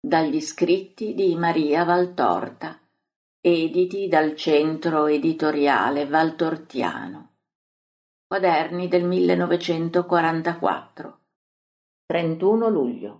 Dagli scritti di Maria Valtorta, editi dal Centro Editoriale Valtortiano. Quaderni del 1944. 31 luglio.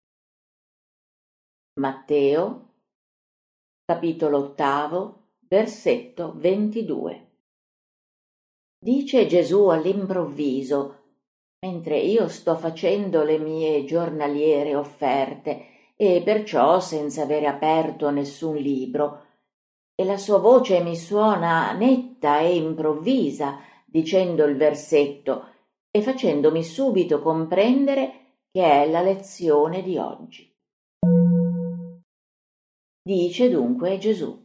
Matteo, capitolo 8, versetto 22. Dice Gesù all'improvviso, mentre io sto facendo le mie giornaliere offerte, e perciò senza avere aperto nessun libro, e la sua voce mi suona netta e improvvisa, dicendo il versetto e facendomi subito comprendere che è la lezione di oggi. Dice dunque Gesù: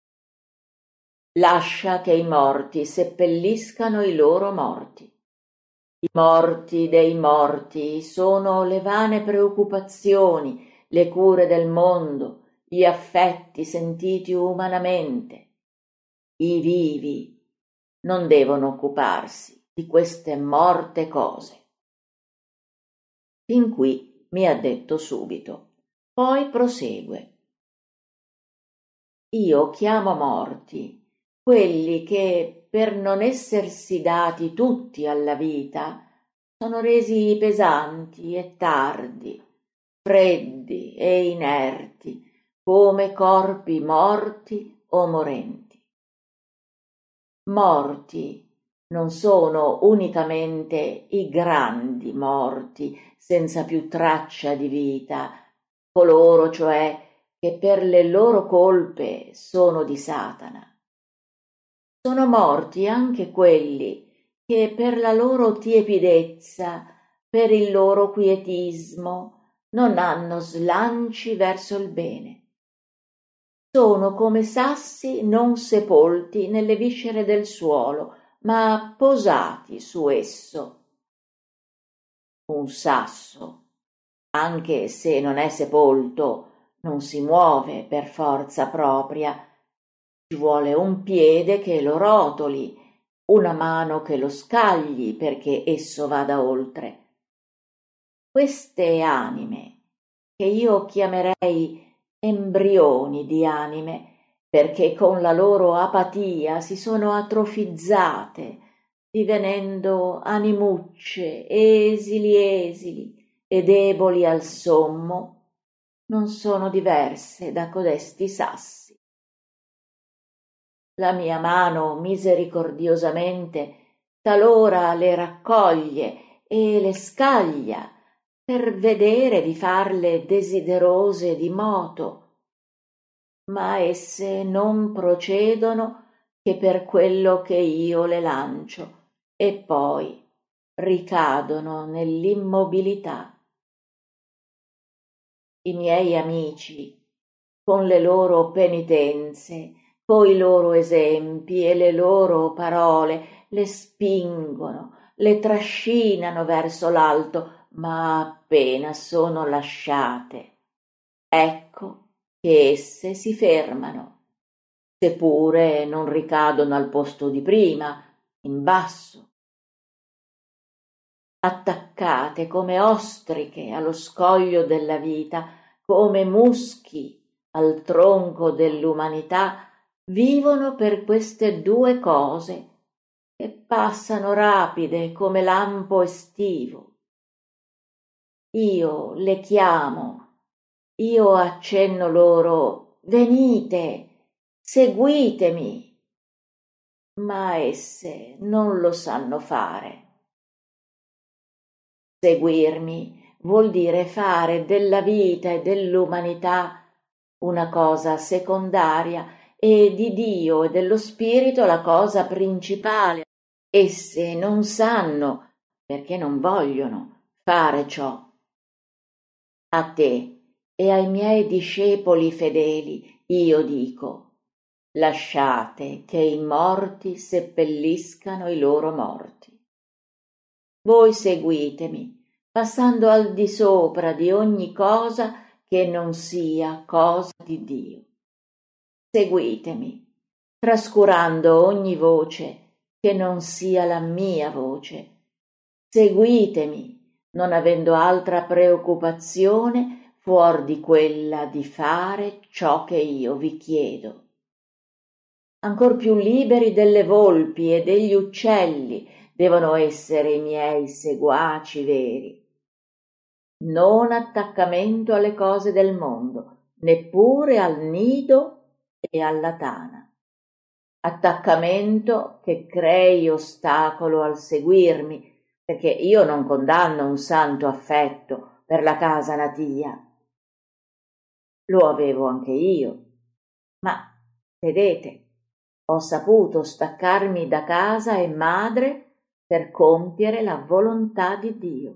lascia che i morti seppelliscano i loro morti. I morti dei morti sono le vane preoccupazioni, le cure del mondo, gli affetti sentiti umanamente. I vivi non devono occuparsi di queste morte cose. Fin qui mi ha detto subito. Poi prosegue. Io chiamo morti quelli che, per non essersi dati tutti alla vita, sono resi pesanti e tardi, freddi e inerti, come corpi morti o morenti. Morti non sono unicamente i grandi morti, senza più traccia di vita, coloro cioè che per le loro colpe sono di Satana. Sono morti anche quelli che per la loro tiepidezza, per il loro quietismo, non hanno slanci verso il bene. Sono come sassi non sepolti nelle viscere del suolo, ma posati su esso. Un sasso, anche se non è sepolto, non si muove per forza propria. Ci vuole un piede che lo rotoli, una mano che lo scagli perché esso vada oltre. Queste anime, che io chiamerei embrioni di anime, perché con la loro apatia si sono atrofizzate, divenendo animucce, esili e deboli al sommo, non sono diverse da codesti sassi. La mia mano misericordiosamente talora le raccoglie e le scaglia per vedere di farle desiderose di moto, ma esse non procedono che per quello che io le lancio e poi ricadono nell'immobilità. I miei amici, con le loro penitenze, coi loro esempi e le loro parole, le spingono, le trascinano verso l'alto, ma appena sono lasciate, ecco che esse si fermano, seppure non ricadono al posto di prima, in basso. Attaccate come ostriche allo scoglio della vita, come muschi al tronco dell'umanità, vivono per queste due cose che passano rapide come lampo estivo. Io le chiamo, io accenno loro, venite, seguitemi, ma esse non lo sanno fare. Seguirmi vuol dire fare della vita e dell'umanità una cosa secondaria e di Dio e dello Spirito la cosa principale. Esse non sanno, perché non vogliono, fare ciò. A te e ai miei discepoli fedeli io dico: lasciate che i morti seppelliscano i loro morti. Voi seguitemi, passando al di sopra di ogni cosa che non sia cosa di Dio. Seguitemi, trascurando ogni voce che non sia la mia voce. Seguitemi, non avendo altra preoccupazione fuor di quella di fare ciò che io vi chiedo. Ancor più liberi delle volpi e degli uccelli devono essere i miei seguaci veri. Non attaccamento alle cose del mondo, neppure al nido e alla tana. Attaccamento che crei ostacolo al seguirmi, perché io non condanno un santo affetto per la casa natia. Lo avevo anche io, ma vedete, ho saputo staccarmi da casa e madre per compiere la volontà di Dio.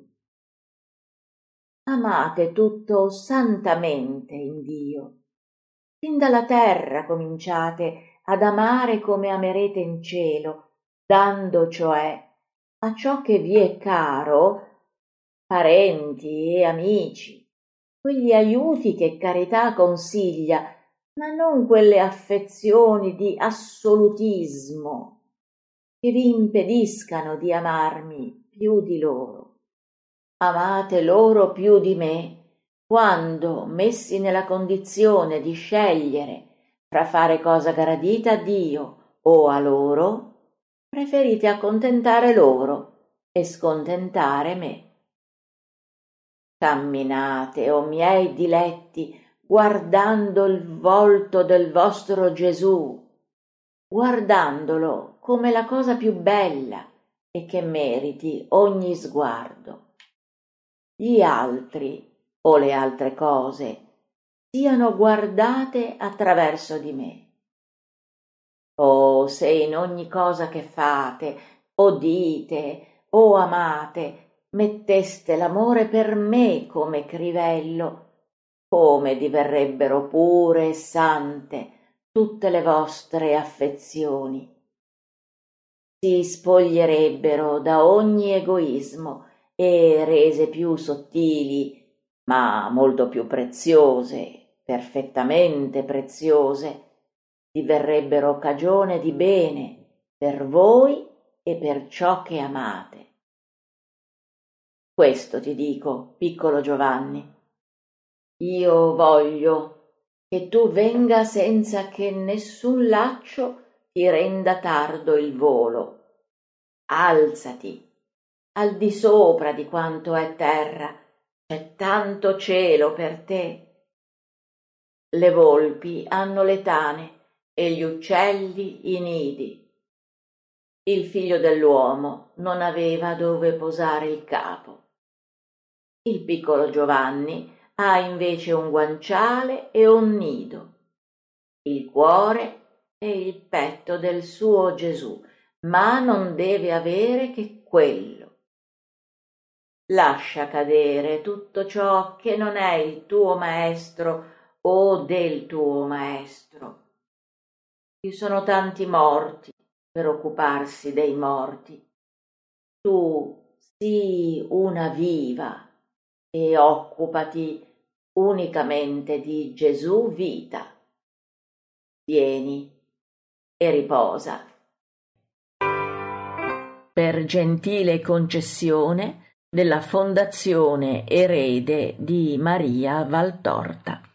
Amate tutto santamente in Dio. Fin dalla terra cominciate ad amare come amerete in cielo, dando cioè a ciò che vi è caro, parenti e amici, quegli aiuti che carità consiglia, ma non quelle affezioni di assolutismo che vi impediscano di amarmi più di loro. Amate loro più di me, quando, messi nella condizione di scegliere fra fare cosa gradita a Dio o a loro, preferite accontentare loro e scontentare me. Camminate, o miei diletti, guardando il volto del vostro Gesù, guardandolo come la cosa più bella e che meriti ogni sguardo. Gli altri o le altre cose siano guardate attraverso di me. Oh, se in ogni cosa che fate, o dite, o amate, metteste l'amore per me come crivello, come diverrebbero pure e sante tutte le vostre affezioni. Si spoglierebbero da ogni egoismo e rese più sottili, ma molto più preziose, perfettamente preziose, diverrebbero cagione di bene per voi e per ciò che amate. Questo ti dico, piccolo Giovanni. Io voglio che tu venga senza che nessun laccio ti renda tardo il volo. Alzati, al di sopra di quanto è terra, c'è tanto cielo per te. Le volpi hanno le tane e gli uccelli i nidi. Il figlio dell'uomo non aveva dove posare il capo. Il piccolo Giovanni ha invece un guanciale e un nido, il cuore e il petto del suo Gesù, ma non deve avere che quello. Lascia cadere tutto ciò che non è il tuo maestro o del tuo maestro. Ci sono tanti morti per occuparsi dei morti. Tu sii una viva e occupati unicamente di Gesù vita. Vieni e riposa. Per gentile concessione della Fondazione Erede di Maria Valtorta.